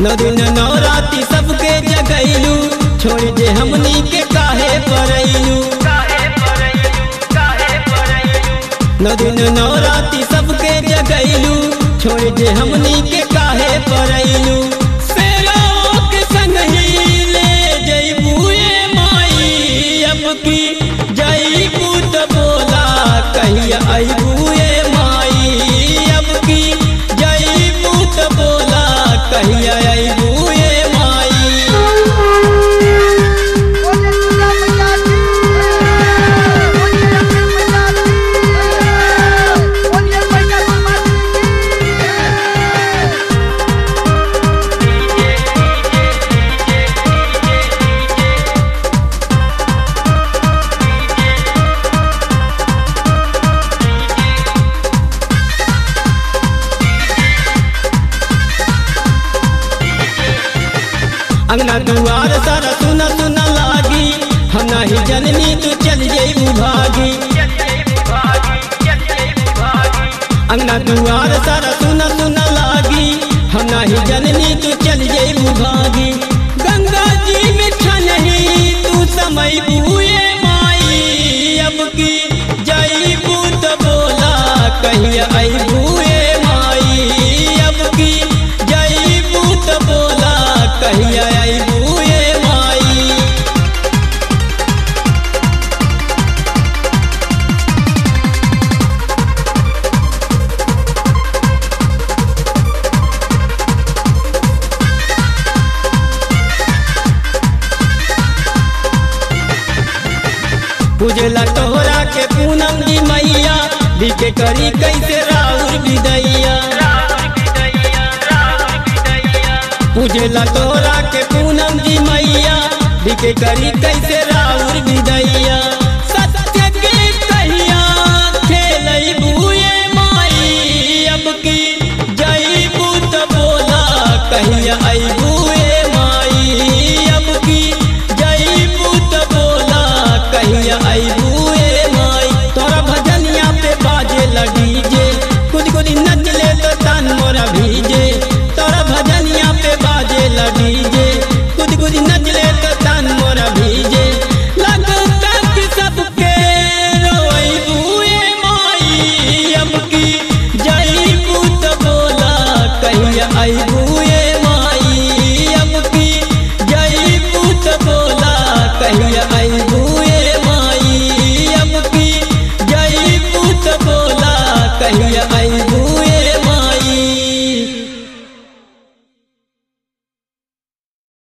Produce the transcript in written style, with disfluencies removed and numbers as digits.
नौ दिन नवरात्रि सबके जगैलू, छोड़ दे हमनी के काहे परैलू। नौ दिन नवरात्रि सबके जगैलू, छोड़ दे हमनी के काहे परैलू। शेरों के संग ही ले जइबू ए माई, अब की जइबू त बोला कहिया अइबू ए माई। अब की जइबू त बोला कहिया अइबू ए माई। अंगना दुआर सारा सुना सुना लागी, हम नहीं जननी तू चल जइबू भागी। अंगना दुआर सारा सुना सुना लागी, हम नहीं जननी तू चल जइबू भागी। गंगा जी में छनही तू समय बुए माई, अब की जइबू त बोला कहिया अइबू ए माई। अब की जइबू त बोला कहिया अइबू ए माई। पूजला तोहरा के पूनम जी मैया, दिखे करी कैसे राउर विदैया। पूजला तोहरा के पूनम जी मैया, दिखे करी कैसे राउर विदैया।